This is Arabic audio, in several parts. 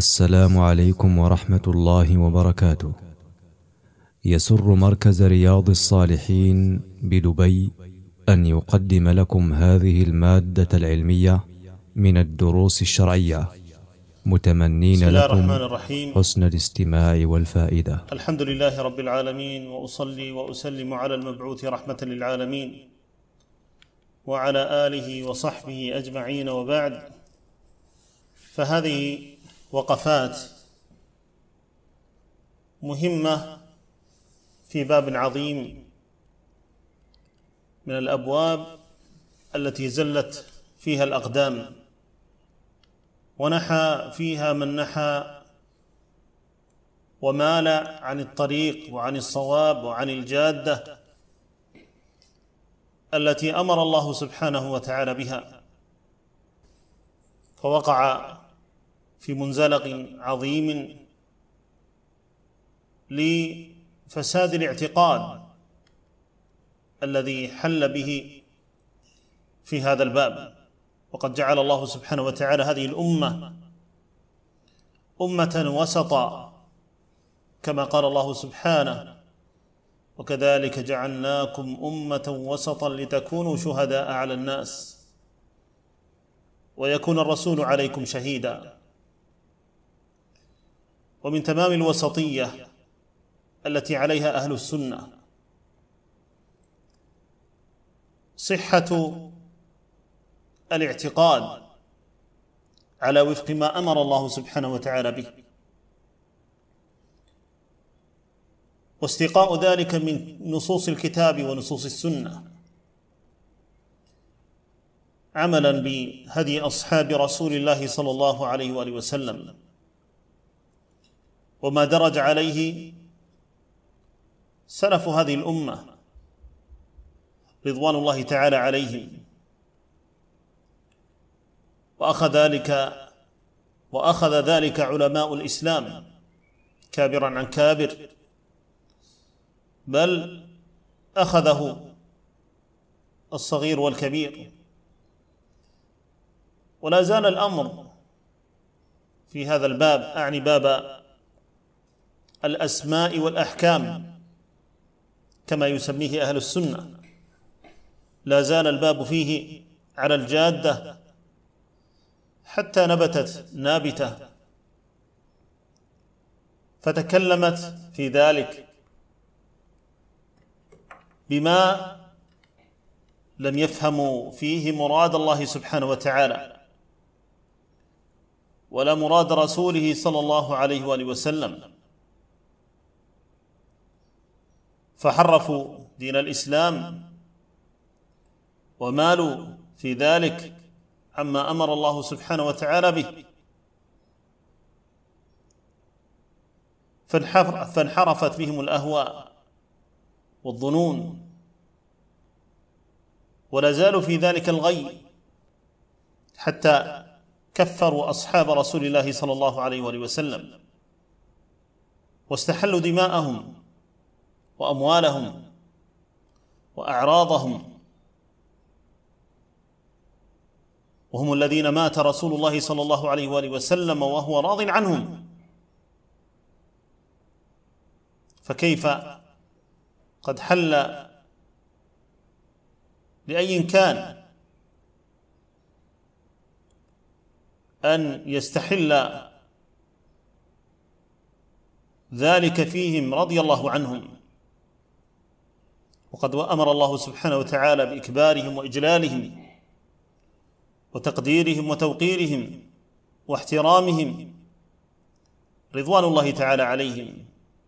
السلام عليكم ورحمة الله وبركاته. يسر مركز رياض الصالحين بدبي أن يقدم لكم هذه المادة العلمية من الدروس الشرعية، متمنين لكم حسن الاستماع والفائدة. الحمد لله رب العالمين، وأصلي وأسلم على المبعوث رحمة للعالمين وعلى آله وصحبه أجمعين، وبعد. فهذه وقفات مهمة في باب عظيم من الأبواب التي زلت فيها الأقدام ونحى فيها من نحى ومال عن الطريق وعن الصواب وعن الجادة التي أمر الله سبحانه وتعالى بها، فوقع في منزلق عظيم لفساد الاعتقاد الذي حل به في هذا الباب. وقد جعل الله سبحانه وتعالى هذه الأمة أمة وسطا، كما قال الله سبحانه: وكذلك جعلناكم أمة وسطا لتكونوا شهداء على الناس ويكون الرسول عليكم شهيدا. ومن تمام الوسطية التي عليها أهل السنة صحة الاعتقاد على وفق ما أمر الله سبحانه وتعالى به، واستيقاء ذلك من نصوص الكتاب ونصوص السنة، عملا بهدي أصحاب رسول الله صلى الله عليه وآله وسلم وما درج عليه سلف هذه الأمة رضوان الله تعالى عليهم، وأخذ ذلك علماء الإسلام كابرا عن كابر، بل أخذه الصغير والكبير. ولا زال الأمر في هذا الباب، أعني باب الأسماء والأحكام كما يسميه أهل السنة، لا زال الباب فيه على الجادة حتى نبتت نابتة فتكلمت في ذلك بما لم يفهموا فيه مراد الله سبحانه وتعالى ولا مراد رسوله صلى الله عليه وآله وسلم، فحرفوا دين الإسلام ومالوا في ذلك عما أمر الله سبحانه وتعالى به، فانحرفت بهم الأهواء والظنون، ولا زالوا في ذلك الغي حتى كفروا أصحاب رسول الله صلى الله عليه وآله وسلم واستحلوا دماءهم وأموالهم وأعراضهم، وهم الذين مات رسول الله صلى الله عليه وآله وسلم وهو راض عنهم، فكيف قد حل لأي كان أن يستحل ذلك فيهم رضي الله عنهم، وقد أمر الله سبحانه وتعالى بإكبارهم وإجلالهم وتقديرهم وتوقيرهم واحترامهم رضوان الله تعالى عليهم.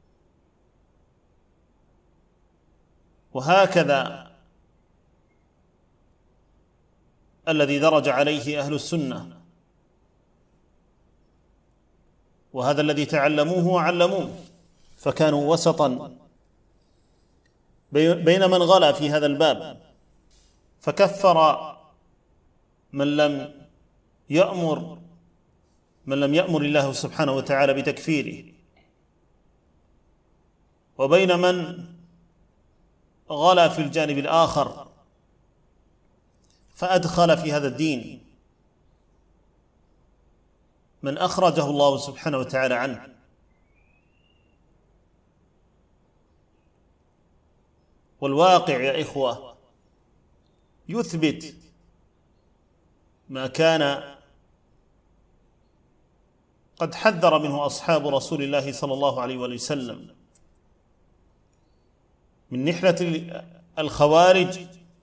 وهكذا الذي درج عليه أهل السنة، وهذا الذي تعلموه وعلموه، فكانوا وسطا بين من غلا في هذا الباب فكفر من لم يأمر الله سبحانه وتعالى بتكفيره، وبين من غلا في الجانب الآخر فأدخل في هذا الدين من أخرجه الله سبحانه وتعالى عنه. والواقع يا إخوة يثبت ما كان قد حذر منه أصحاب رسول الله صلى الله عليه وسلم من نحلة الخوارج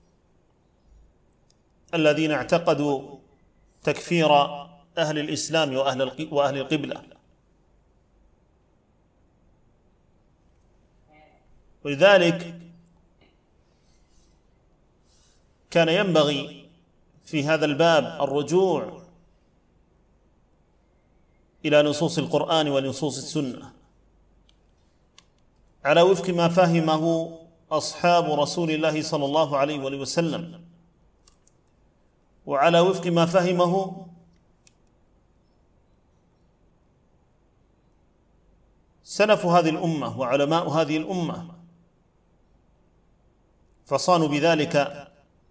الذين اعتقدوا تكفير أهل الإسلام وأهل القبلة. ولذلك كان ينبغي في هذا الباب الرجوع إلى نصوص القرآن ونصوص السنة على وفق ما فهمه أصحاب رسول الله صلى الله عليه وسلم، وعلى وفق ما فهمه سلف هذه الأمة وعلماء هذه الأمة، فصانوا بذلك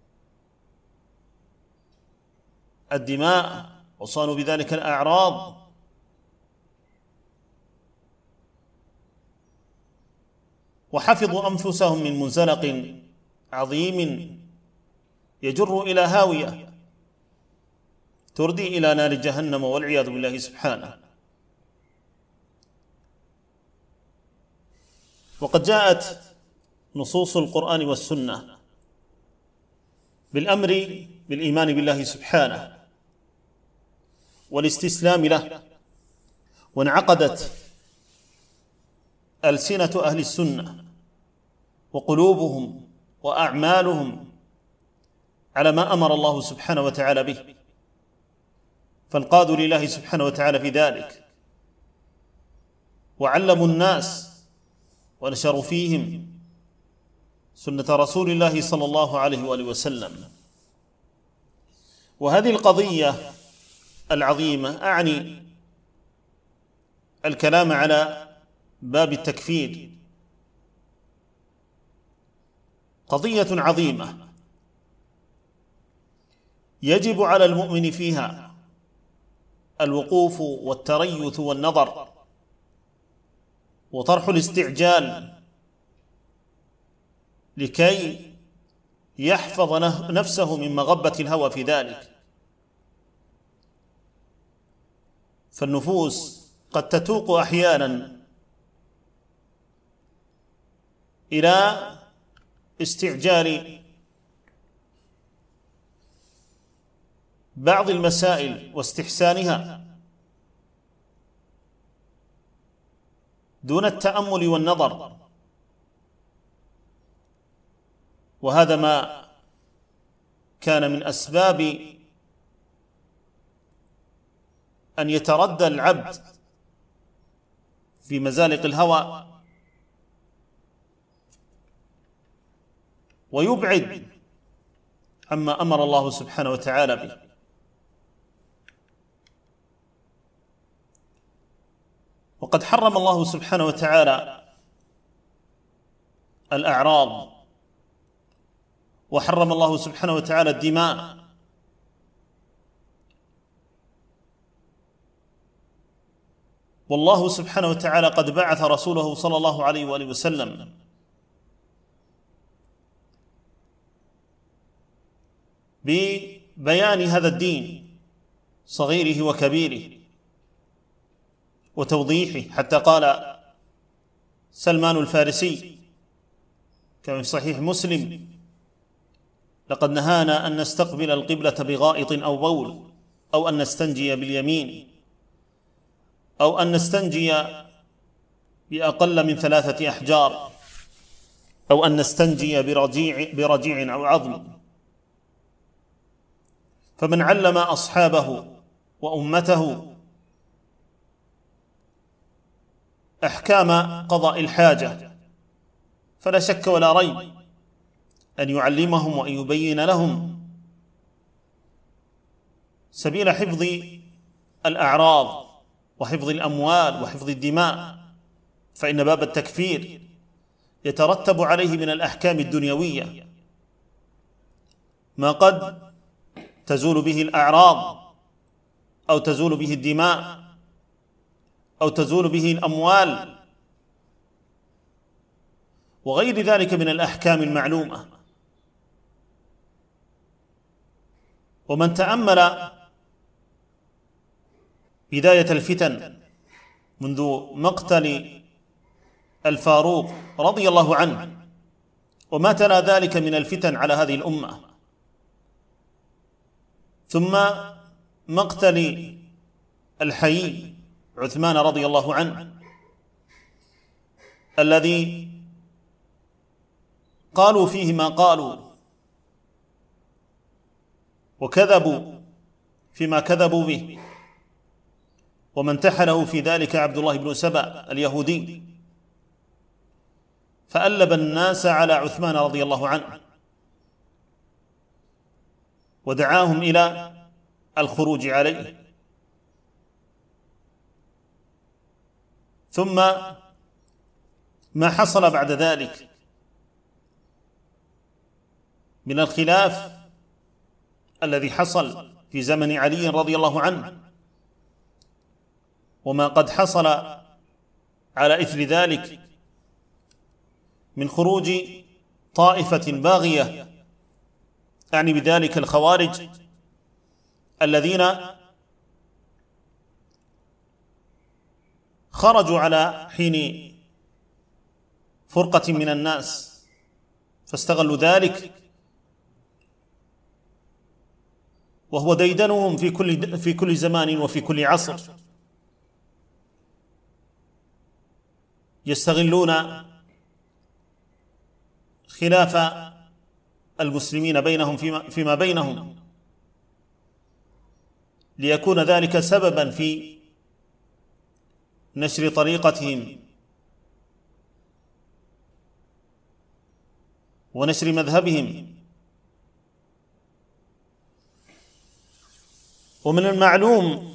الدماء وصانوا بذلك الأعراض، وحفظوا أنفسهم من منزلق عظيم يجر إلى هاوية تردي إلى نار جهنم والعياذ بالله سبحانه. وقد جاءت نصوص القرآن والسنة بالأمر بالإيمان بالله سبحانه والاستسلام له، وانعقدت ألسنة أهل السنة وقلوبهم وأعمالهم على ما أمر الله سبحانه وتعالى به، فانقادوا لله سبحانه وتعالى في ذلك، وعلموا الناس ونشروا فيهم سنة رسول الله صلى الله عليه وآله وسلم. وهذه القضية العظيمة أعني الكلام على باب التكفير، قضية عظيمة يجب على المؤمن فيها الوقوف والتريث والنظر وطرح الاستعجال لكي يحفظ نفسه من مغبة الهوى في ذلك، فالنفوس قد تتوق أحيانا إلى استعجال بعض المسائل واستحسانها دون التأمل والنظر، وهذا ما كان من أسباب أن يتردى العبد في مزالق الهوى ويبعد عما أمر الله سبحانه وتعالى به. وقد حرم الله سبحانه وتعالى الأعراض، وحرم الله سبحانه وتعالى الدماء، والله سبحانه وتعالى قد بعث رسوله صلى الله عليه وآله وسلم ببيان هذا الدين صغيره وكبيره وتوضيحه، حتى قال سلمان الفارسي كما في صحيح مسلم: لقد نهانا أن نستقبل القبلة بغائط أو بول، أو أن نستنجي باليمين، أو أن نستنجي بأقل من 3 أحجار، أو أن نستنجي برجيع أو عظم. فمن علم أصحابه وأمته أحكام قضاء الحاجة فلا شك ولا ريب أن يعلمهم وأن يبين لهم سبيل حفظ الأعراض وحفظ الأموال وحفظ الدماء، فإن باب التكفير يترتب عليه من الأحكام الدنيوية ما قد تزول به الأعراض أو تزول به الدماء أو تزول به الأموال وغير ذلك من الأحكام المعلومة. ومن تأمل بداية الفتن منذ مقتل الفاروق رضي الله عنه وما تلا ذلك من الفتن على هذه الأمة، ثم مقتل الحيي عثمان رضي الله عنه الذي قالوا فيه ما قالوا وكذبوا فيما كذبوا به، ومن انتحله في ذلك عبد الله بن سبأ اليهودي، فألب الناس على عثمان رضي الله عنه ودعاهم إلى الخروج عليه. ثم ما حصل بعد ذلك من الخلاف الذي حصل في زمن علي رضي الله عنه، وما قد حصل على إثر ذلك من خروج طائفة باغية، أعني بذلك الخوارج الذين خرجوا على حين فرقة من الناس فاستغلوا ذلك، وهو ديدنهم في كل زمان وفي كل عصر، يستغلون خلاف المسلمين بينهم فيما بينهم ليكون ذلك سببا في نشر طريقتهم ونشر مذهبهم. ومن المعلوم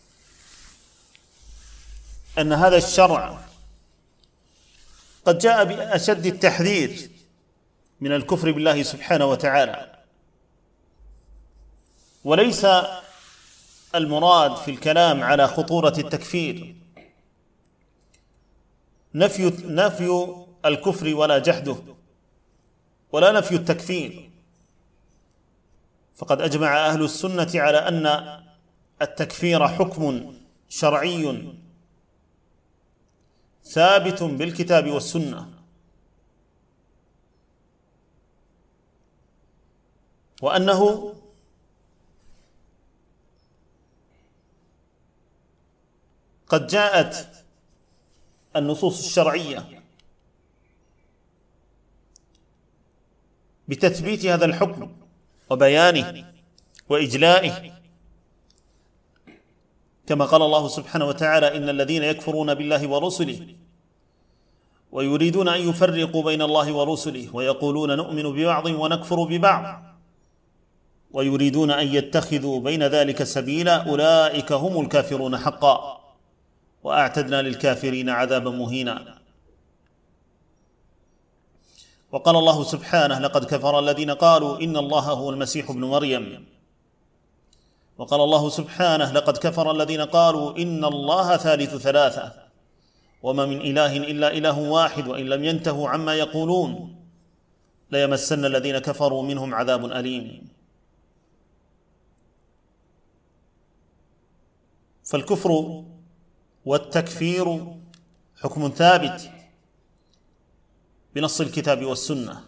أن هذا الشرع قد جاء بأشد التحذير من الكفر بالله سبحانه وتعالى، وليس المراد في الكلام على خطورة التكفير نفي الكفر ولا جحده، ولا نفي التكفير، فقد أجمع أهل السنة على أن التكفير حكم شرعي ثابت بالكتاب والسنة، وأنه قد جاءت النصوص الشرعية بتثبيت هذا الحكم وبيانه وإجلائه، كما قال الله سبحانه وتعالى: إن الذين يكفرون بالله ورسله ويريدون أن يفرقوا بين الله ورسله ويقولون نؤمن ببعض ونكفر ببعض ويريدون أن يتخذوا بين ذلك سبيلا أولئك هم الكافرون حقا وأعتدنا للكافرين عذابا مهينا. وقال الله سبحانه: لقد كفر الذين قالوا إن الله هو المسيح ابن مريم. وقال الله سبحانه: لقد كفر الذين قالوا إن الله ثالث ثلاثة وما من إله إلا إله واحد وإن لم ينتهوا عما يقولون ليمسن الذين كفروا منهم عذاب أليم. فالكفر والتكفير حكم ثابت بنص الكتاب والسنة،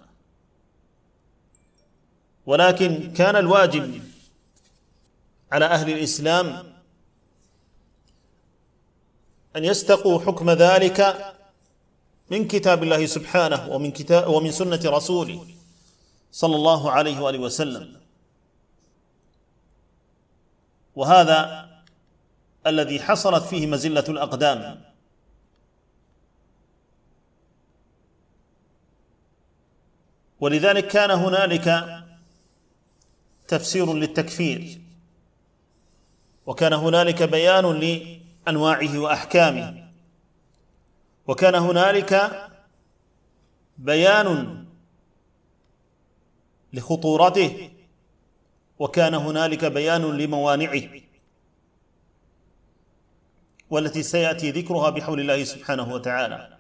ولكن كان الواجب على أهل الإسلام أن يستقوا حكم ذلك من كتاب الله سبحانه ومن سنة رسوله صلى الله عليه وآله وسلم، وهذا الذي حصلت فيه مزلة الأقدام. ولذلك كان هنالك تفسير للتكفير، وكان هنالك بيان لأنواعه وأحكامه، وكان هنالك بيان لخطورته، وكان هنالك بيان لموانعه. والتي سيأتي ذكرها بحول الله سبحانه وتعالى.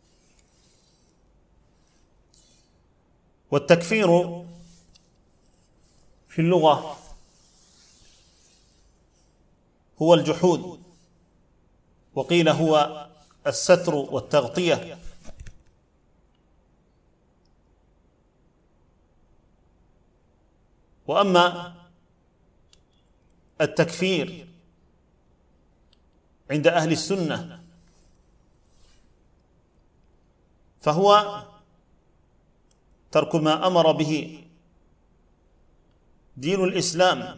والتكفير في اللغة هو الجحود، وقيل هو الستر والتغطية. وأما التكفير عند أهل السنة فهو ترك ما أمر به دين الإسلام،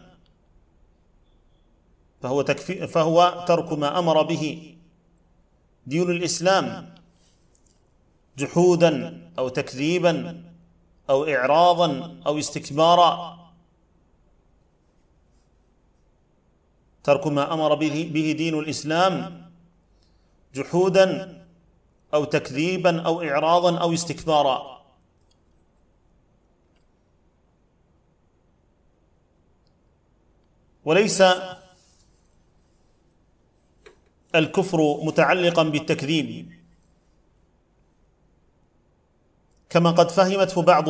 فهو ترك ما أمر به دين الإسلام جحودا أو تكذيبا أو إعراضا أو استكبارا. ترك ما أمر به دين الإسلام جحودا أو تكذيبا أو إعراضا أو استكبارا. وليس الكفر متعلقا بالتكذيب كما قد فهمته بعض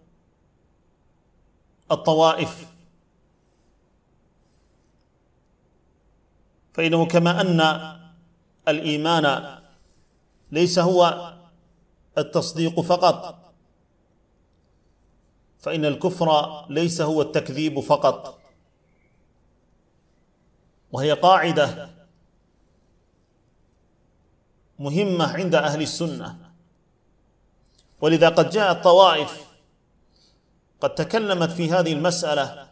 الطوائف، فإنه كما أن الإيمان ليس هو التصديق فقط، فإن الكفر ليس هو التكذيب فقط، وهي قاعدة مهمة عند أهل السنة. ولذا قد جاءت طوائف قد تكلمت في هذه المسألة،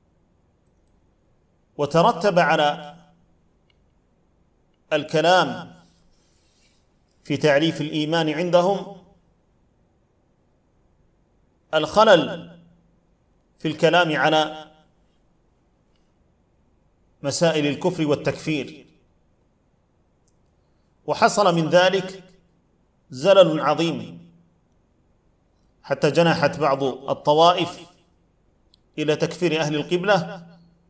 وترتب على الكلام في تعريف الإيمان عندهم الخلل في الكلام على مسائل الكفر والتكفير، وحصل من ذلك زلل عظيم حتى جنحت بعض الطوائف إلى تكفير أهل القبلة،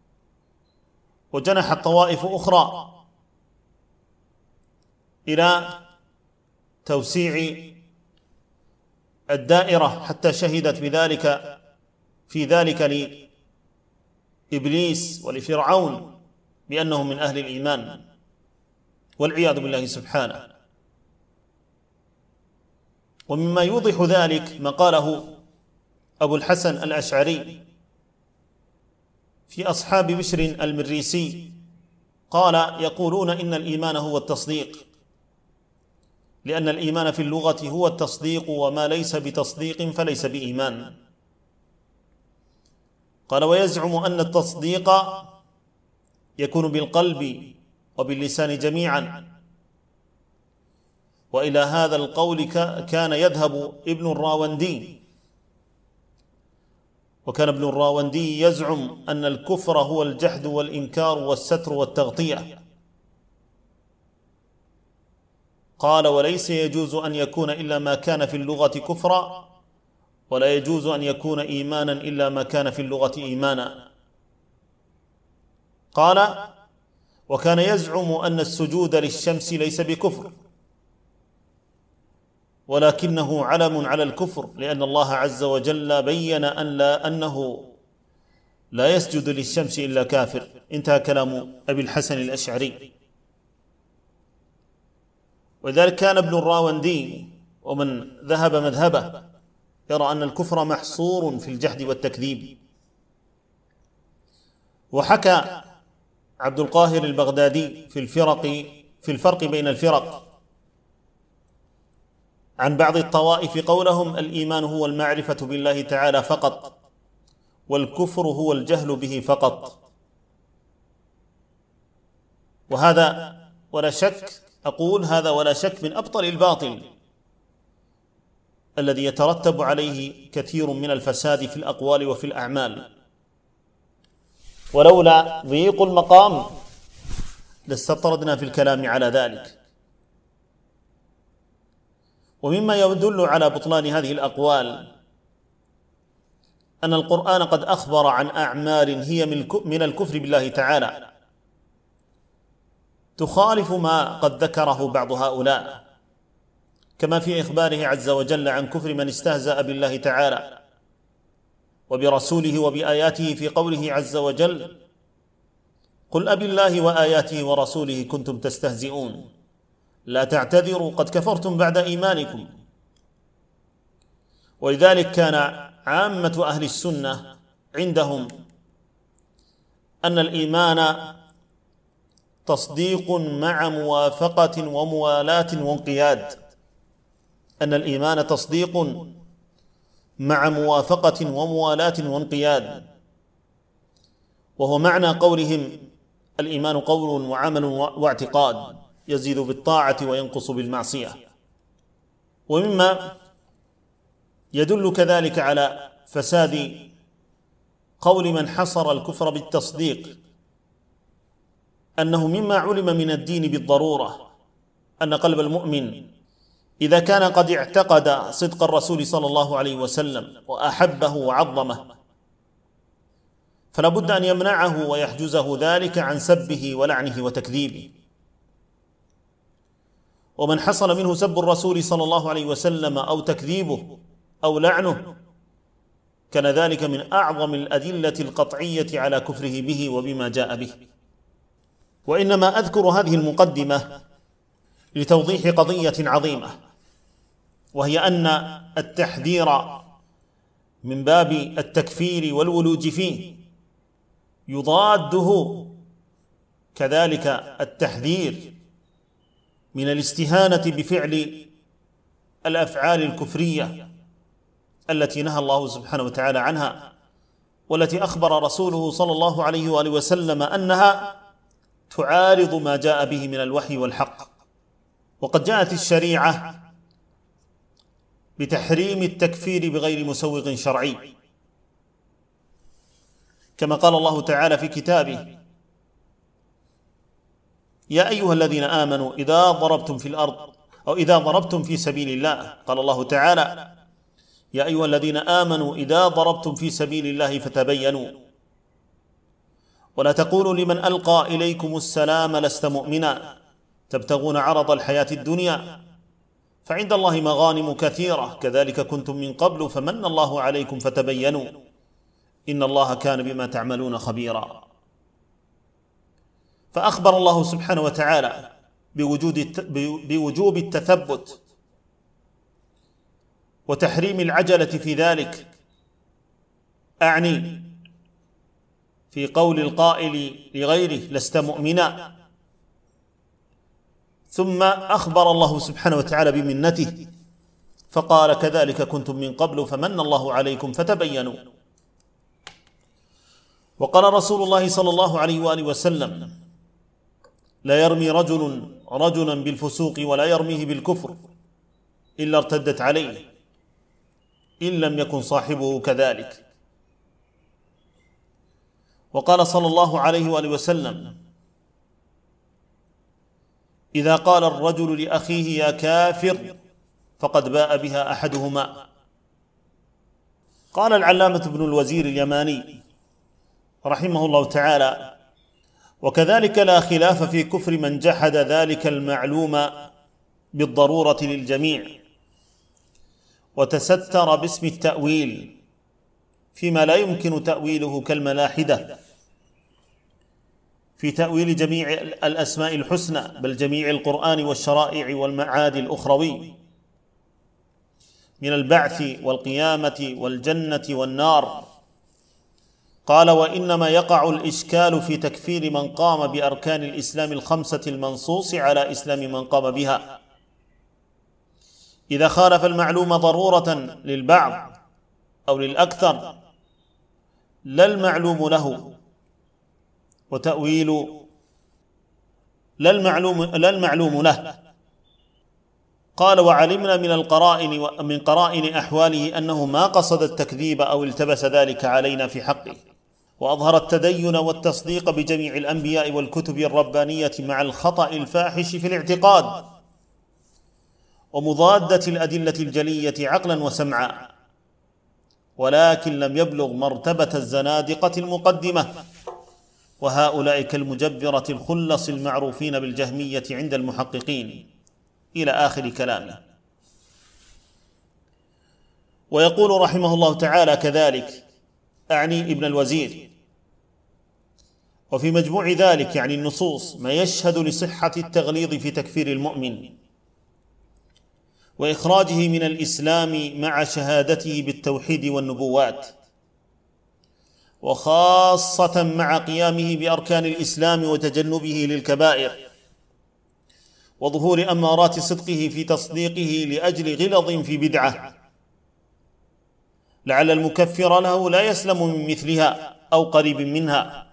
وجنحت طوائف أخرى إلى توسيع الدائرة، حتى شهدت بذلك في ذلك لإبليس ولفرعون بأنهم من أهل الإيمان والعياذ بالله سبحانه. ومما يوضح ذلك ما قاله أبو الحسن الأشعري في أصحاب بشر المريسي، قال: يقولون إن الإيمان هو التصديق، لأن الإيمان في اللغة هو التصديق، وما ليس بتصديق فليس بإيمان. قال: ويزعم أن التصديق يكون بالقلب وباللسان جميعا. وإلى هذا القول كان يذهب ابن الراوندي، وكان ابن الراوندي يزعم أن الكفر هو الجحد والإنكار والستر والتغطية. قال: وليس يجوز أن يكون إلا ما كان في اللغة كفرا، ولا يجوز أن يكون إيمانا إلا ما كان في اللغة إيمانا. قال: وكان يزعم أن السجود للشمس ليس بكفر، ولكنه علم على الكفر، لأن الله عز وجل بين أنه لا يسجد للشمس إلا كافر. انتهى كلام أبي الحسن الأشعري. ولذلك كان ابن الراوندي ومن ذهب مذهبه يرى أن الكفر محصور في الجحد والتكذيب. وحكى عبد القاهر البغدادي في الفرق بين الفرق عن بعض الطوائف قولهم: الإيمان هو المعرفة بالله تعالى فقط، والكفر هو الجهل به فقط. وهذا ولا شك، أقول هذا ولا شك، من أبطل الباطل الذي يترتب عليه كثير من الفساد في الأقوال وفي الأعمال. ولولا ضيق المقام لاستطردنا في الكلام على ذلك. ومما يدل على بطلان هذه الأقوال أن القرآن قد أخبر عن أعمال هي من الكفر بالله تعالى، تخالف ما قد ذكره بعض هؤلاء، كما في إخباره عز وجل عن كفر من استهزأ بالله تعالى وبرسوله وبآياته في قوله عز وجل: قل أبالله وآياته ورسوله كنتم تستهزئون لا تعتذروا قد كفرتم بعد إيمانكم. ولذلك كان عامة أهل السنة عندهم أن الإيمان تصديق مع موافقة وموالاة وانقياد، أن الإيمان تصديق مع موافقة وموالاة وانقياد، وهو معنى قولهم: الإيمان قول وعمل واعتقاد، يزيد بالطاعة وينقص بالمعصية. ومما يدل كذلك على فساد قول من حصر الكفر بالتصديق أنه مما علم من الدين بالضرورة أن قلب المؤمن إذا كان قد اعتقد صدق الرسول صلى الله عليه وسلم وأحبه وعظمه فلا بد أن يمنعه ويحجزه ذلك عن سبه ولعنه وتكذيبه. ومن حصل منه سب الرسول صلى الله عليه وسلم أو تكذيبه أو لعنه كان ذلك من أعظم الأدلة القطعية على كفره به وبما جاء به. وإنما أذكر هذه المقدمة لتوضيح قضية عظيمة، وهي أن التحذير من باب التكفير والولوج فيه يضاده كذلك التحذير من الاستهانة بفعل الأفعال الكفرية التي نهى الله سبحانه وتعالى عنها، والتي أخبر رسوله صلى الله عليه وآله وسلم أنها تعارض ما جاء به من الوحي والحق. وقد جاءت الشريعة بتحريم التكفير بغير مسوغ شرعي، كما قال الله تعالى في كتابه: يا أيها الذين آمنوا إذا ضربتم في الأرض أو إذا ضربتم في سبيل الله، قال الله تعالى: يا أيها الذين آمنوا إذا ضربتم في سبيل الله فتبينوا ولا تقولوا لمن ألقى إليكم السلام لست مؤمنا تبتغون عرض الحياة الدنيا فعند الله مغانم كثيرة كذلك كنتم من قبل فمن الله عليكم فتبينوا إن الله كان بما تعملون خبيرا. فأخبر الله سبحانه وتعالى بوجوب التثبت وتحريم العجلة في ذلك، أعني في قول القائل لغيره لست مؤمنا، ثم أخبر الله سبحانه وتعالى بمنته فقال كذلك كنتم من قبل فمن الله عليكم فتبينوا. وقال رسول الله صلى الله عليه وآله وسلم: لا يرمي رجل رجلا بالفسوق ولا يرميه بالكفر إلا ارتدت عليه إن لم يكن صاحبه كذلك. وقال صلى الله عليه وآله وسلم: إذا قال الرجل لأخيه يا كافر فقد باء بها أحدهما. قال العلامة ابن الوزير اليماني رحمه الله تعالى: وكذلك لا خلاف في كفر من جحد ذلك المعلوم بالضرورة للجميع وتستر باسم التأويل فيما لا يمكن تأويله كالملاحدة في تأويل جميع الأسماء الحسنى بل جميع القرآن والشرائع والمعاد الأخروي من البعث والقيامة والجنة والنار. قال: وإنما يقع الإشكال في تكفير من قام بأركان الإسلام الخمسة المنصوص على إسلام من قام بها إذا خالف المعلوم ضرورة للبعض أو للأكثر لا المعلوم له وتأويل لا المعلوم له. قال: وعلمنا من قرائن أحواله أنه ما قصد التكذيب أو التبس ذلك علينا في حقه، وأظهر التدين والتصديق بجميع الأنبياء والكتب الربانية مع الخطأ الفاحش في الاعتقاد ومضادة الأدلة الجلية عقلا وسمعا، ولكن لم يبلغ مرتبة الزنادقة المقدمة وهؤلاء كالمجبرة الخلص المعروفين بالجهمية عند المحققين، إلى آخر كلامه. ويقول رحمه الله تعالى كذلك، أعني ابن الوزير: وفي مجموع ذلك، يعني النصوص، ما يشهد لصحة التغليظ في تكفير المؤمن وإخراجه من الإسلام مع شهادته بالتوحيد والنبوات، وخاصة مع قيامه بأركان الإسلام وتجنبه للكبائر، وظهور أمارات صدقه في تصديقه لأجل غلظ في بدعة، لعل المكفر له لا يسلم من مثلها أو قريب منها،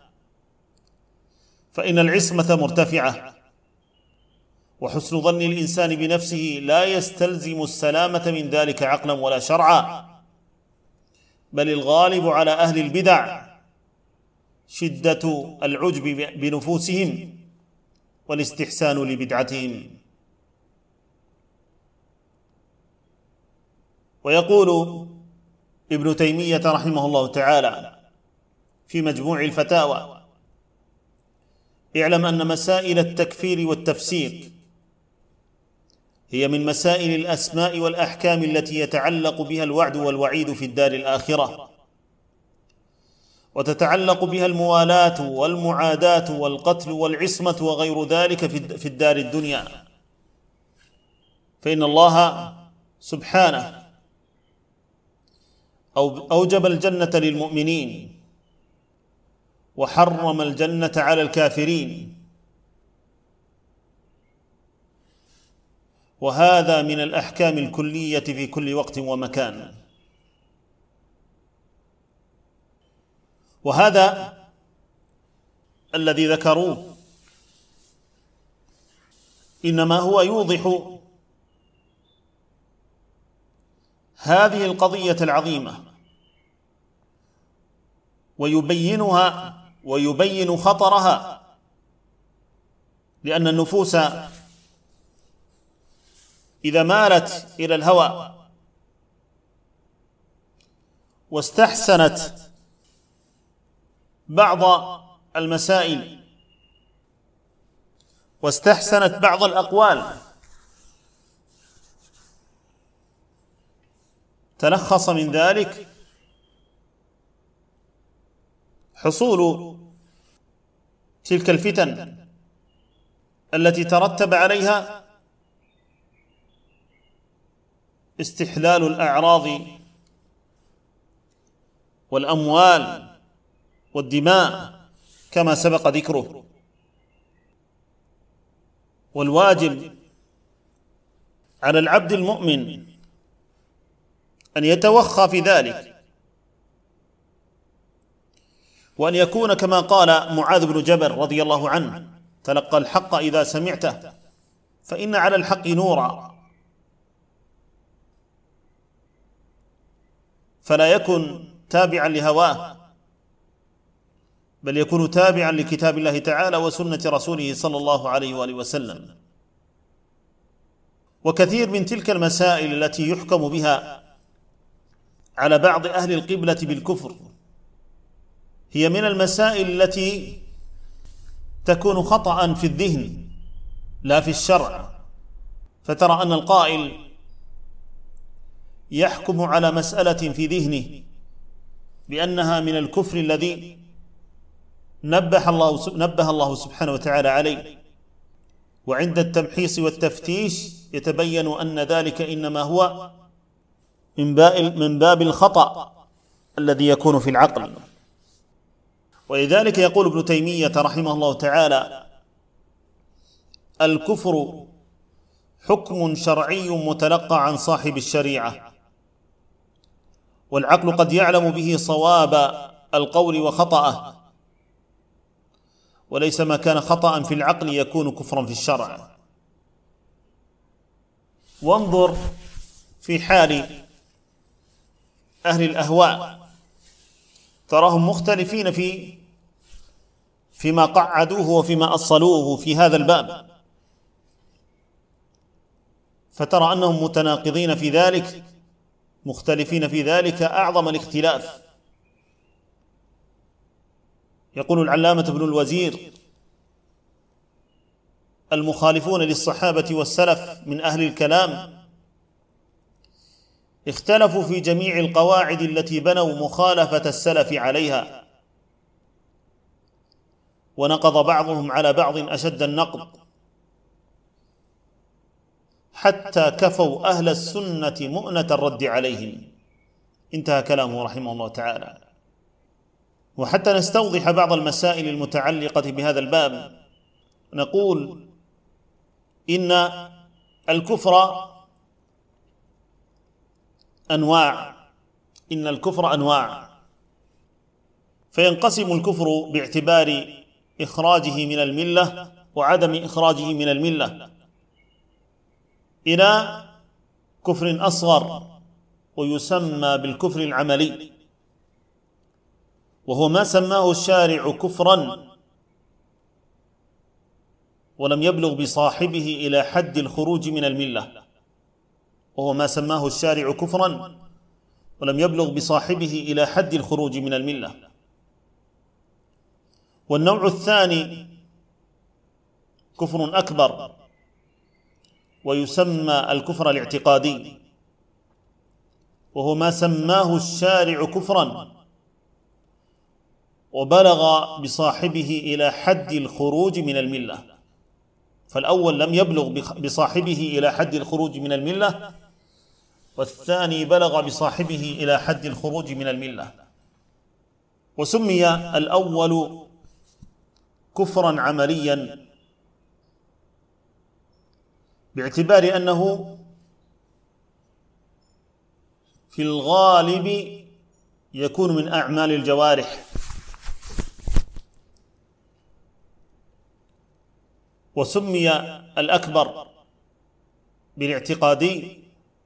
فإن العصمة مرتفعة، وحسن ظن الإنسان بنفسه لا يستلزم السلامة من ذلك عقلا ولا شرعا، بل الغالب على أهل البدع شدة العجب بنفوسهم والاستحسان لبدعتهم. ويقول ابن تيمية رحمه الله تعالى في مجموع الفتاوى: اعلم أن مسائل التكفير والتفسيق هي من مسائل الأسماء والأحكام التي يتعلق بها الوعد والوعيد في الدار الآخرة، وتتعلق بها الموالاة والمعاداة والقتل والعصمة وغير ذلك في الدار الدنيا، فإن الله سبحانه أوجب الجنة للمؤمنين وحرم الجنة على الكافرين، وهذا من الأحكام الكلية في كل وقت ومكان. وهذا الذي ذكروه إنما هو يوضح هذه القضية العظيمة ويبينها ويبين خطرها، لأن النفوس إذا مالت إلى الهوى واستحسنت بعض المسائل واستحسنت بعض الأقوال، تلخص من ذلك حصول تلك الفتن التي ترتب عليها استحلال الأعراض والأموال والدماء كما سبق ذكره. والواجب على العبد المؤمن أن يتوخى في ذلك، وأن يكون كما قال معاذ بن جبل رضي الله عنه: تلقى الحق إذا سمعته فإن على الحق نورا، فلا يكن تابعا لهواه، بل يكون تابعا لكتاب الله تعالى وسنة رسوله صلى الله عليه وآله وسلم. وكثير من تلك المسائل التي يحكم بها على بعض أهل القبلة بالكفر هي من المسائل التي تكون خطأ في الذهن لا في الشرع، فترى أن القائل يحكم على مسألة في ذهنه بأنها من الكفر الذي نبه الله سبحانه وتعالى عليه، وعند التمحيص والتفتيش يتبين أن ذلك إنما هو من باب الخطأ الذي يكون في العقل. ولذلك يقول ابن تيمية رحمه الله تعالى: الكفر حكم شرعي متلقى عن صاحب الشريعة، والعقل قد يعلم به صواب القول وخطأه، وليس ما كان خطأ في العقل يكون كفرا في الشرع. وانظر في حال أهل الأهواء، تراهم مختلفين فيما قعدوه وفيما أصلوه في هذا الباب، فترى أنهم متناقضين في ذلك، مختلفين في ذلك أعظم الاختلاف. يقول العلامة ابن الوزير: المخالفون للصحابة والسلف من أهل الكلام اختلفوا في جميع القواعد التي بنوا مخالفة السلف عليها، ونقض بعضهم على بعض أشد النقض، حتى كفوا أهل السنة مؤنة الرد عليهم. انتهى كلامه رحمه الله تعالى. وحتى نستوضح بعض المسائل المتعلقة بهذا الباب نقول إن الكفر أنواع، فينقسم الكفر باعتبار إخراجه من الملة وعدم إخراجه من الملة إلى كفر أصغر، ويسمى بالكفر العملي، وهو ما سماه الشارع كفرا ولم يبلغ بصاحبه إلى حد الخروج من الملة، وهو ما سماه الشارع كفرا ولم يبلغ بصاحبه إلى حد الخروج من الملة. والنوع الثاني كفر أكبر، ويسمى الكفر الاعتقادي، وهو ما سماه الشارع كفرا وبلغ بصاحبه إلى حد الخروج من الملة. فالأول لم يبلغ بصاحبه إلى حد الخروج من الملة، والثاني بلغ بصاحبه إلى حد الخروج من الملة. وسمي الأول كفرا عمليا باعتبار أنه في الغالب يكون من أعمال الجوارح، وسمي الأكبر بالاعتقادي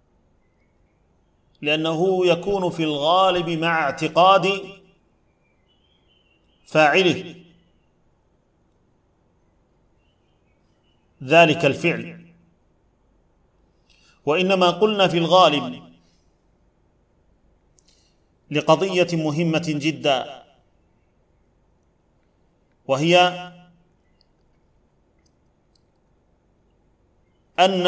لأنه يكون في الغالب مع اعتقاد فاعله ذلك الفعل. وإنما قلنا في الغالب لقضية مهمة جدا، وهي أن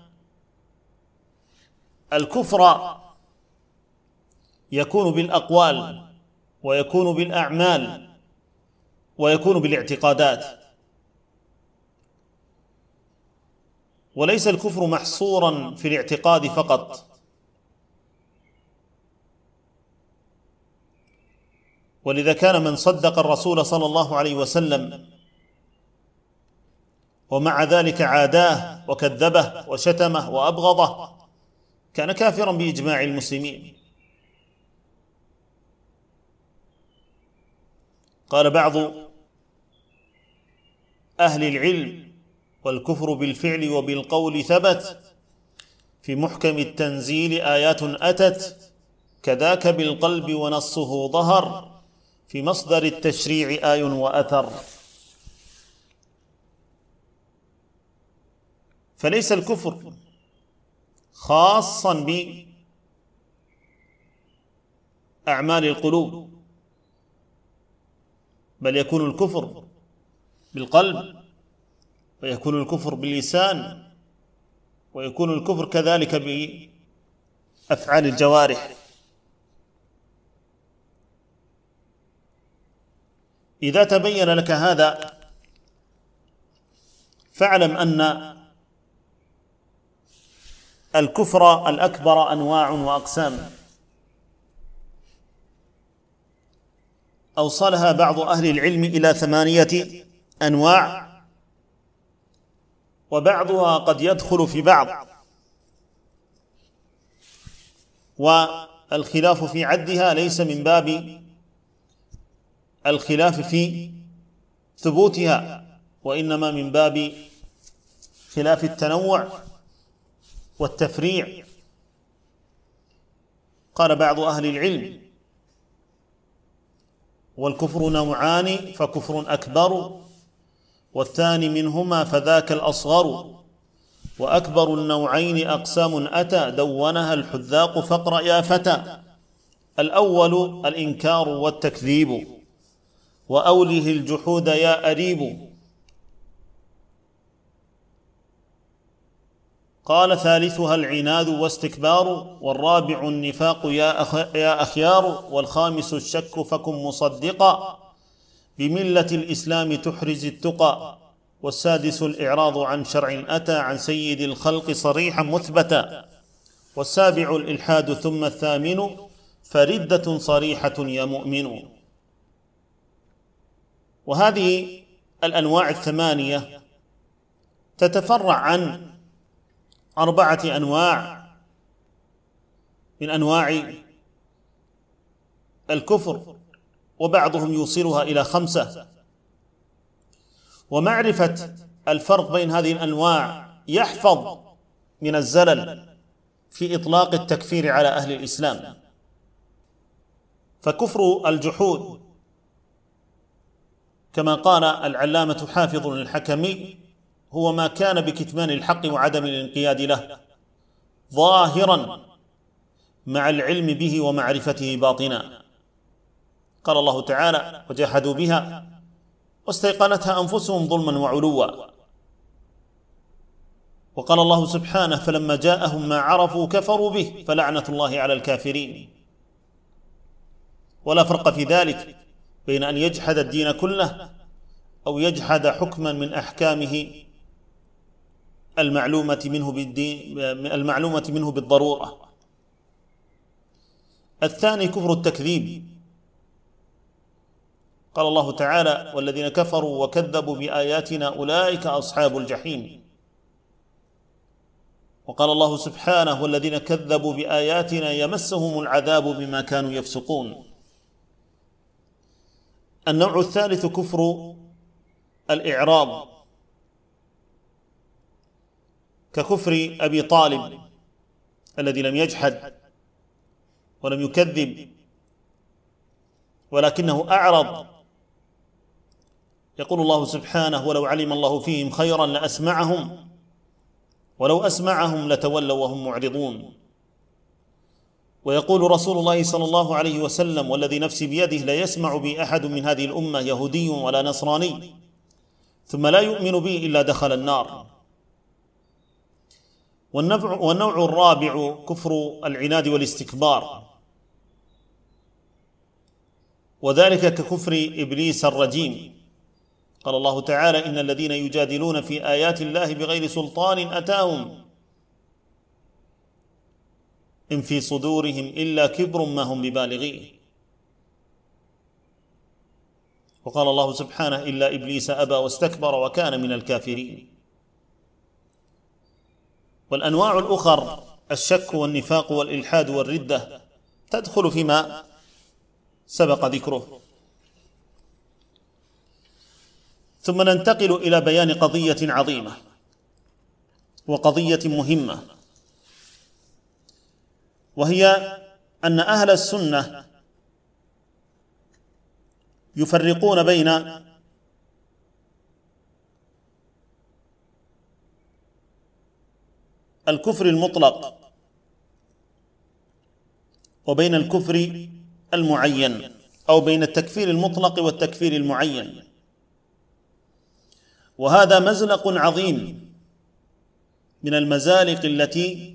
الكفر يكون بالأقوال ويكون بالأعمال ويكون بالاعتقادات، وليس الكفر محصورا في الاعتقاد فقط. ولذا كان من صدق الرسول صلى الله عليه وسلم ومع ذلك عاداه وكذبه وشتمه وأبغضه كان كافرا بإجماع المسلمين. قال بعض أهل العلم: والكفر بالفعل وبالقول ثبت، في محكم التنزيل آيات أتت، كذاك بالقلب ونصه ظهر، في مصدر التشريع آي وأثر. فليس الكفر خاصا بأعمال القلوب، بل يكون الكفر بالقلب، ويكون الكفر باللسان، ويكون الكفر كذلك بأفعال الجوارح. إذا تبين لك هذا فاعلم أن الكفر الأكبر أنواع وأقسام، أوصلها بعض أهل العلم إلى 8 أنواع، وبعضها قد يدخل في بعض، والخلاف في عدها ليس من باب الخلاف في ثبوتها، وإنما من باب خلاف التنوع والتفريع. قال بعض أهل العلم: والكفر نوعان، فكفر أكبر، والثاني منهما فذاك الأصغر، وأكبر النوعين أقسام أتى، دونها الحذاق فاقرأ يا فتى. الأول الإنكار والتكذيب، وأوله الجحود يا أريب. قال ثالثها العناد واستكبار، والرابع النفاق يا أخيار، والخامس الشك فكن مصدقا، بملة الإسلام تحرز التقى، والسادس الإعراض عن شرع أتى عن سيد الخلق صريحا مثبتا، والسابع الإلحاد ثم الثامن فردة صريحة يا مؤمن. وهذه الأنواع الثمانية تتفرع عن 4 أنواع من أنواع الكفر، وبعضهم يوصلها إلى 5. ومعرفة الفرق بين هذه الأنواع يحفظ من الزلل في إطلاق التكفير على أهل الإسلام. فكفر الجحود كما قال العلامة حافظ الحكمي هو ما كان بكتمان الحق وعدم الانقياد له ظاهرا مع العلم به ومعرفته باطنا. قال الله تعالى: وجحدوا بها واستيقنتها أنفسهم ظلما وعلوا. وقال الله سبحانه: فلما جاءهم ما عرفوا كفروا به فلعنة الله على الكافرين. ولا فرق في ذلك بين أن يجحد الدين كله أو يجحد حكما من أحكامه المعلومة منه بالضرورة. الثاني كفر التكذيب. قال الله تعالى: والذين كفروا وكذبوا بآياتنا أولئك أصحاب الجحيم. وقال الله سبحانه: والذين كذبوا بآياتنا يمسهم العذاب بما كانوا يفسقون. النوع الثالث كفر الإعراض، ككفر أبي طالب الذي لم يجحد ولم يكذب ولكنه أعرض. يقول الله سبحانه: ولو علم الله فيهم خيرا لأسمعهم ولو أسمعهم لتولوا وهم معرضون. ويقول رسول الله صلى الله عليه وسلم: والذي نفسي بيده لا يسمع بي أحد من هذه الأمة يهودي ولا نصراني ثم لا يؤمن بي إلا دخل النار. والنوع الرابع كفر العناد والاستكبار، وذلك ككفر إبليس الرجيم. قال الله تعالى: إن الذين يجادلون في آيات الله بغير سلطان أتاهم إن في صدورهم إلا كبر ما هم ببالغيه. وقال الله سبحانه: إلا إبليس أبى واستكبر وكان من الكافرين. والأنواع الأخر الشك والنفاق والإلحاد والردة تدخل فيما سبق ذكره. ثم ننتقل إلى بيان قضية عظيمة وقضية مهمة، وهي أن أهل السنة يفرقون بين الكفر المطلق وبين الكفر المعين، أو بين التكفير المطلق والتكفير المعين. وهذا مزلق عظيم من المزالق التي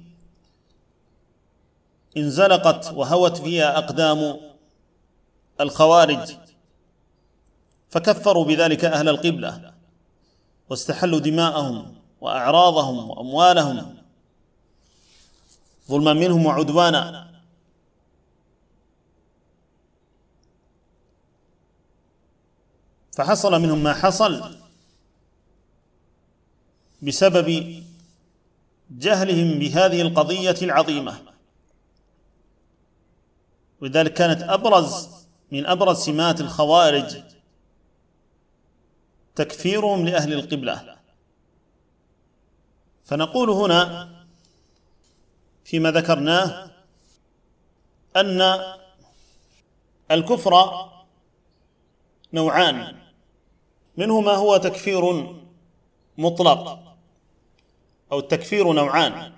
انزلقت وهوت فيها أقدام الخوارج، فكفروا بذلك أهل القبلة واستحلوا دماءهم وأعراضهم وأموالهم ظلما منهم وعدوانا. فحصل منهم ما حصل بسبب جهلهم بهذه القضية العظيمة. ولذلك كانت من أبرز سمات الخوارج تكفيرهم لأهل القبلة. فنقول هنا فيما ذكرناه أن الكفر نوعان، منه ما هو تكفير مطلق، أو التكفير نوعان.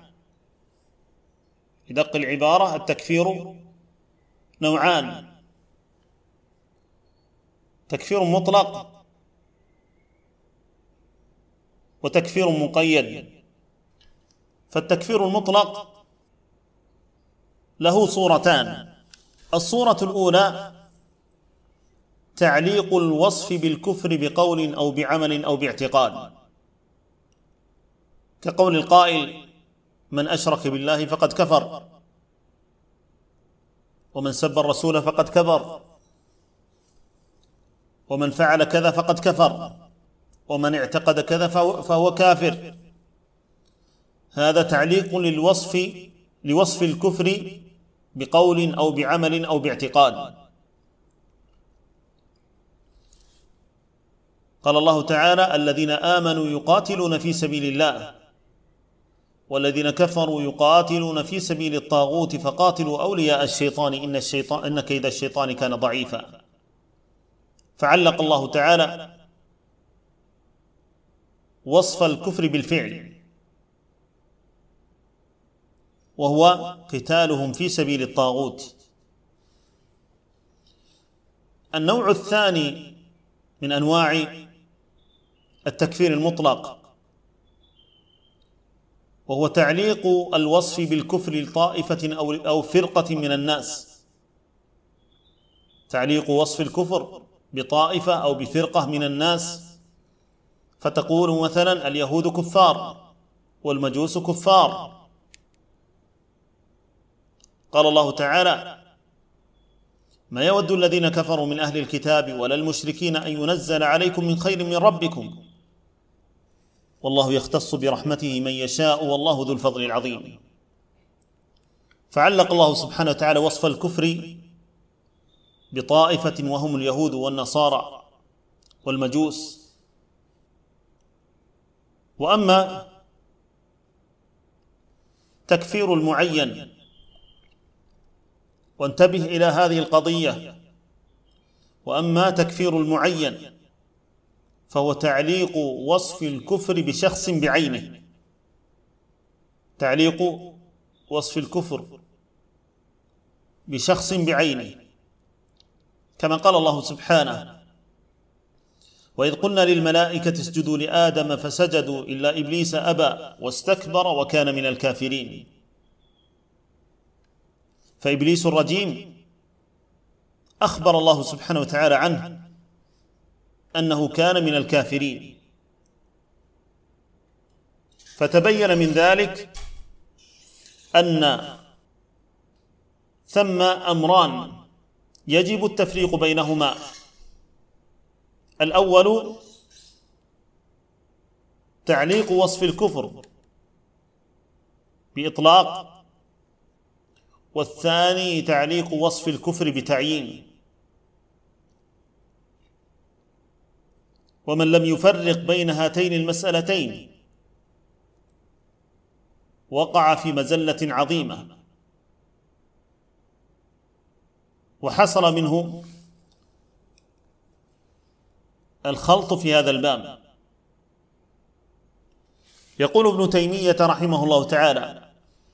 بدق العبارة التكفير نوعان: تكفير مطلق وتكفير مقيد. فالتكفير المطلق له صورتان: الصورة الأولى تعليق الوصف بالكفر بقول أو بعمل أو باعتقاد، كقول القائل: من أشرك بالله فقد كفر، ومن سب الرسول فقد كفر، ومن فعل كذا فقد كفر، ومن اعتقد كذا فهو كافر. هذا تعليق لوصف الكفر بقول أو بعمل أو باعتقاد. قال الله تعالى: الذين آمنوا يقاتلون في سبيل الله والذين كفروا يقاتلون في سبيل الطاغوت فقاتلوا أولياء الشيطان إن كيد الشيطان كان ضعيفا. فعلق الله تعالى وصف الكفر بالفعل، وهو قتالهم في سبيل الطاغوت. النوع الثاني من أنواع التكفير المطلق وهو تعليق الوصف بالكفر لطائفة أو فرقة من الناس، تعليق وصف الكفر بطائفة أو بفرقة من الناس، فتقول مثلا: اليهود كفار والمجوس كفار. قال الله تعالى: ما يود الذين كفروا من أهل الكتاب ولا المشركين أن ينزل عليكم من خير من ربكم والله يختص برحمته من يشاء والله ذو الفضل العظيم. فعلق الله سبحانه وتعالى وصف الكفر بطائفة وهم اليهود والنصارى والمجوس. وأما تكفير المعين، وانتبه إلى هذه القضية، وأما تكفير المعين فهو تعليق وصف الكفر بشخص بعينه، تعليق وصف الكفر بشخص بعينه، كما قال الله سبحانه: وإذ قلنا للملائكة اسجدوا لآدم فسجدوا إلا إبليس أبى واستكبر وكان من الكافرين. فإبليس الرجيم أخبر الله سبحانه وتعالى عنه أنه كان من الكافرين، فتبين من ذلك أن ثم أمران يجب التفريق بينهما: الأول تعليق وصف الكفر بإطلاق، والثاني تعليق وصف الكفر بتعيين. ومن لم يفرق بين هاتين المسألتين وقع في مزلة عظيمة، وحصل منه الخلط في هذا الباب. يقول ابن تيمية رحمه الله تعالى: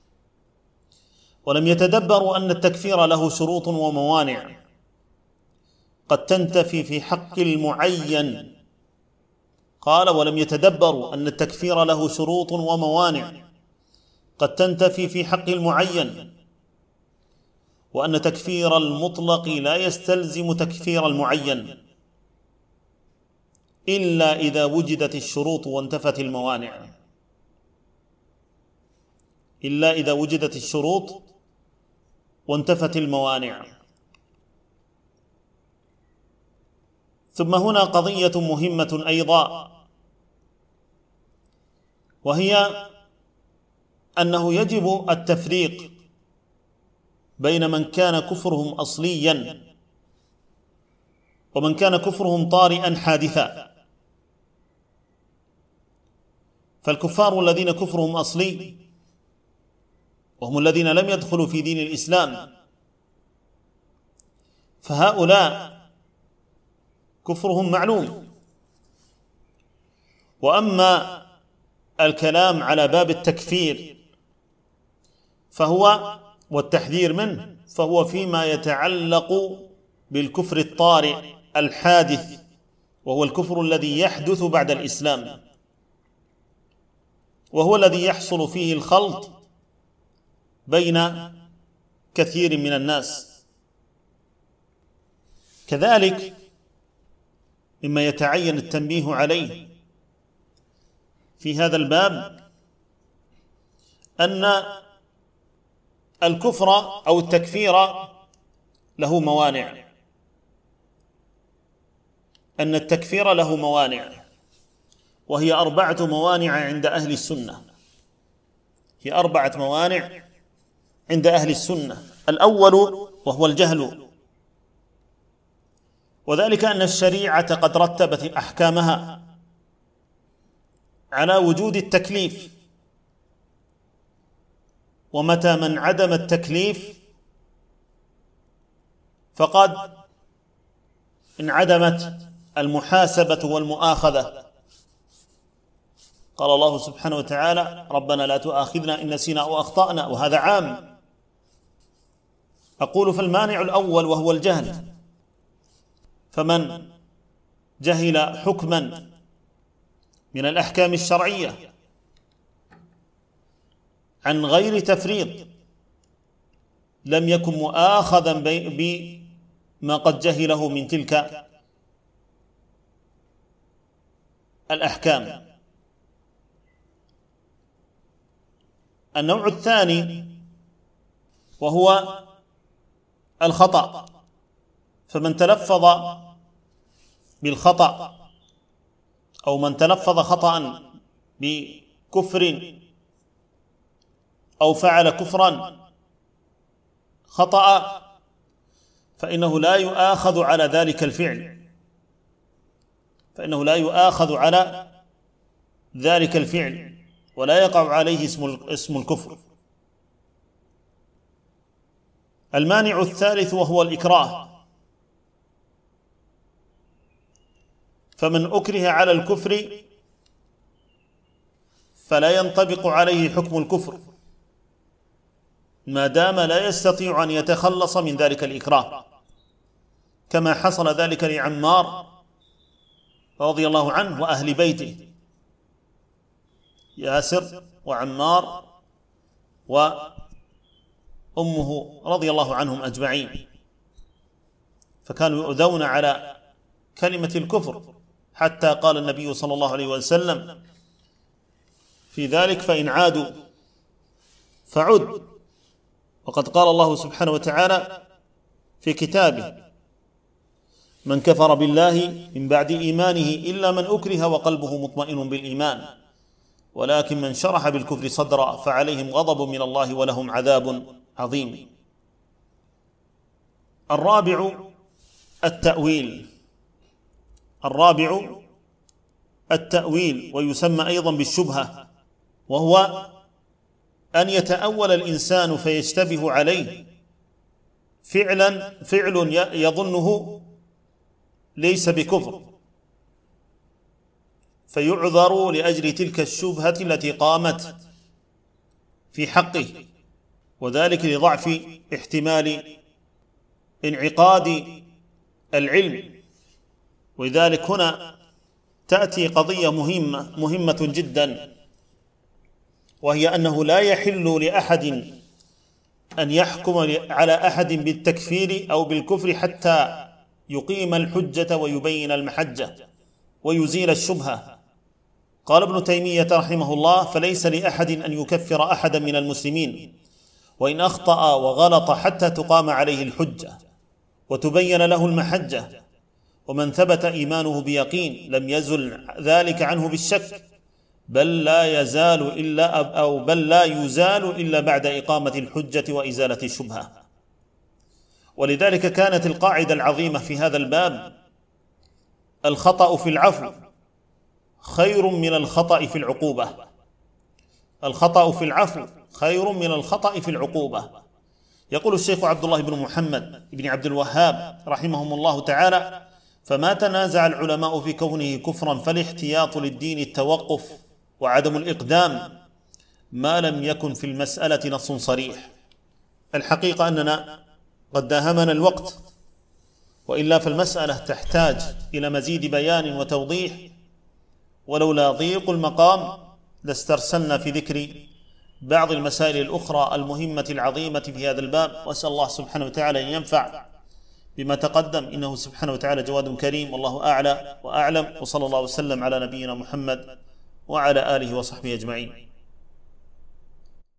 ولم يتدبروا أن التكفير له شروط وموانع قد تنتفي في حق المعين. قال: ولم يتدبروا أن التكفير له شروط وموانع قد تنتفي في حق المعين، وأن تكفير المطلق لا يستلزم تكفير المعين إلا إذا وجدت الشروط وانتفت الموانع، إلا إذا وجدت الشروط وانتفت الموانع. ثم هنا قضية مهمة أيضا، وهي أنه يجب التفريق بين من كان كفرهم أصليا ومن كان كفرهم طارئا حادثا. فالكفار الذين كفرهم أصلي وهم الذين لم يدخلوا في دين الإسلام، فهؤلاء كفرهم معلوم. وأما الكلام على باب التكفير فهو والتحذير منه فهو فيما يتعلق بالكفر الطارئ الحادث، وهو الكفر الذي يحدث بعد الإسلام، وهو الذي يحصل فيه الخلط بين كثير من الناس. كذلك مما يتعين التنبيه عليه في هذا الباب أن الكفر أو التكفير له موانع، أن التكفير له موانع، وهي 4 موانع عند أهل السنة. هي 4 موانع عند أهل السنة. الأول وهو الجهل، وذلك أن الشريعة قد رتبت أحكامها على وجود التكليف، ومتى من عدم التكليف فقد انعدمت المحاسبة والمؤاخذة. قال الله سبحانه وتعالى: ربنا لا تؤاخذنا إن نسينا أو أخطأنا، وهذا عام. أقول فالمانع الأول وهو الجهل، فمن جهل حكما من الأحكام الشرعية عن غير تفريط لم يكن مؤاخذا بما قد جهله من تلك الأحكام. النوع الثاني وهو الخطأ، فمن تلفظ بالخطأ أو من تلفظ خطأ بكفر أو فعل كفرا خطأ فإنه لا يؤاخذ على ذلك الفعل، ولا يقع عليه اسم الكفر. المانع الثالث وهو الإكراه، فمن أكره على الكفر فلا ينطبق عليه حكم الكفر ما دام لا يستطيع أن يتخلص من ذلك الإكراه، كما حصل ذلك لعمار رضي الله عنه وأهل بيته، ياسر وعمار وأمه رضي الله عنهم أجمعين، فكانوا يؤذون على كلمة الكفر، حتى قال النبي صلى الله عليه وسلم في ذلك: فإن عادوا فعد. وقد قال الله سبحانه وتعالى في كتابه: من كفر بالله من بعد إيمانه إلا من أكره وقلبه مطمئن بالإيمان ولكن من شرح بالكفر صدرا فعليهم غضب من الله ولهم عذاب عظيم. الرابع التأويل، ويسمى أيضا بالشبهة، وهو أن يتأول الإنسان فيشتبه عليه فعل يظنه ليس بكفر، فيعذر لأجل تلك الشبهة التي قامت في حقه، وذلك لضعف احتمال انعقاد العلم. ولذلك هنا تأتي قضية مهمة جدا، وهي أنه لا يحل لأحد أن يحكم على أحد بالتكفير أو بالكفر حتى يقيم الحجة ويبين المحجة ويزيل الشبهة. قال ابن تيمية رحمه الله: فليس لأحد أن يكفر أحدا من المسلمين وإن أخطأ وغلط حتى تقام عليه الحجة وتبين له المحجة، ومن ثبت إيمانه بيقين لم يزل ذلك عنه بالشك، بل لا يزال إلا بعد إقامة الحجة وإزالة الشبهة. ولذلك كانت القاعدة العظيمة في هذا الباب: الخطأ في العفو خير من الخطأ في العقوبة. الخطأ في العفو خير من الخطأ في العقوبة. يقول الشيخ عبد الله بن محمد بن عبد الوهاب رحمهم الله تعالى: فما تنازع العلماء في كونه كفرا فالاحتياط للدين التوقف وعدم الإقدام ما لم يكن في المسألة نص صريح. الحقيقة أننا قد داهمنا الوقت وإلا فالمسألة تحتاج إلى مزيد بيان وتوضيح، ولولا ضيق المقام لاسترسلنا في ذكر بعض المسائل الأخرى المهمة العظيمة في هذا الباب. وأسأل الله سبحانه وتعالى أن ينفع بما تقدم، إنه سبحانه وتعالى جواد كريم، والله أعلى وأعلم، وصلى الله وسلم على نبينا محمد وعلى آله وصحبه أجمعين.